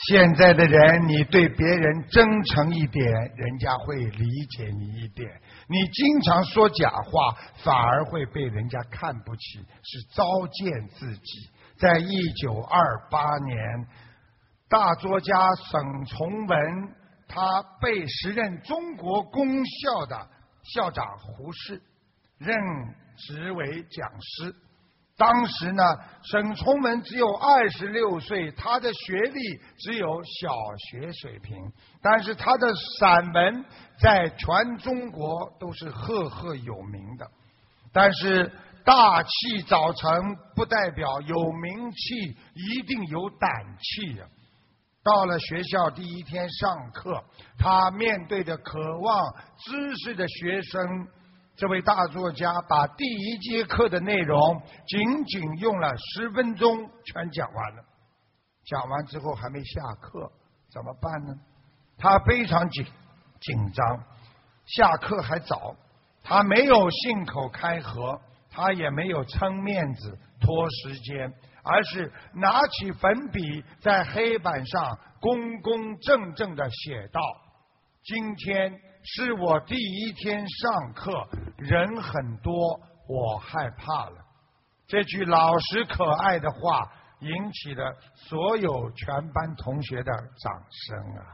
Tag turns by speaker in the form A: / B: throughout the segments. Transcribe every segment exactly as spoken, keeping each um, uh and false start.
A: 现在的人，你对别人真诚一点，人家会理解你一点；你经常说假话，反而会被人家看不起，是糟践自己。在一九二八年，大作家沈从文，他被时任中国公校的校长胡适任职为讲师。当时呢，沈从文只有二十六岁，他的学历只有小学水平，但是他的散文在全中国都是赫赫有名的。但是大器早成不代表有名气一定有胆气呀、啊。到了学校第一天上课，他面对着渴望知识的学生，这位大作家把第一节课的内容仅仅用了十分钟全讲完了。讲完之后还没下课，怎么办呢？他非常紧紧张，下课还早，他没有信口开河，他也没有撑面子拖时间，而是拿起粉笔在黑板上公公正正地写道：今天是我第一天上课，人很多，我害怕了。这句老实可爱的话引起了所有全班同学的掌声啊！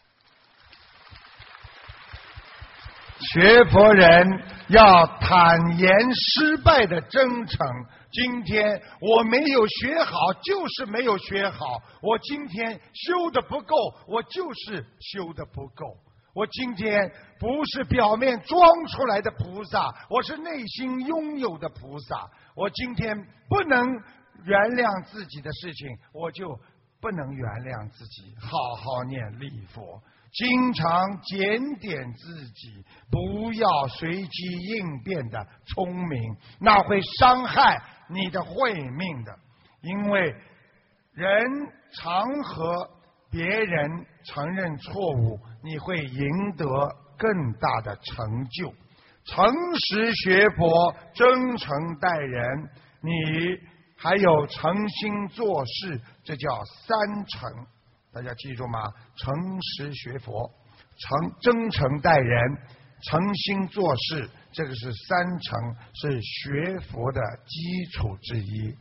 A: 学佛人要坦言失败的真诚。今天我没有学好，就是没有学好；我今天修的不够，我就是修的不够。我今天不是表面装出来的菩萨，我是内心拥有的菩萨。我今天不能原谅自己的事情，我就不能原谅自己，好好念礼佛，经常检点自己，不要随机应变的聪明，那会伤害你的慧命的。因为人常和别人承认错误，你会赢得更大的成就。诚实学佛，真诚待人，你还有诚心做事，这叫三诚。大家记住吗？诚实学佛，诚真诚待人，诚心做事，这个是三诚，是学佛的基础之一。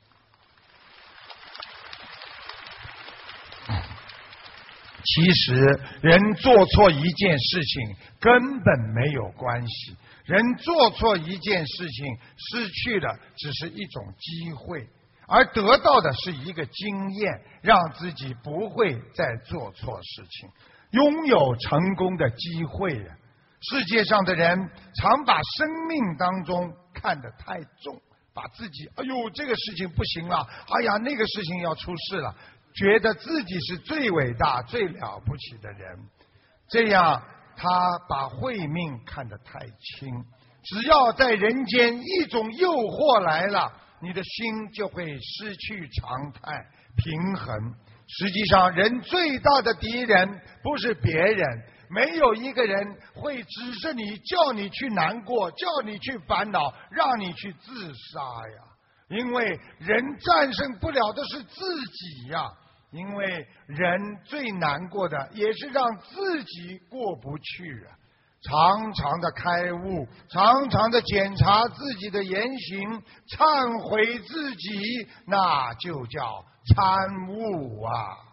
A: 其实人做错一件事情根本没有关系，人做错一件事情失去的只是一种机会，而得到的是一个经验，让自己不会再做错事情，拥有成功的机会呀。世界上的人常把生命当中看得太重，把自己哎呦这个事情不行了，哎呀那个事情要出事了，觉得自己是最伟大最了不起的人，这样他把慧命看得太轻。只要在人间一种诱惑来了，你的心就会失去常态平衡。实际上人最大的敌人不是别人，没有一个人会指着你叫你去难过，叫你去烦恼，让你去自杀呀。因为人战胜不了的是自己呀。因为人最难过的也是让自己过不去啊。常常的开悟，常常的检查自己的言行，忏悔自己，那就叫参悟啊。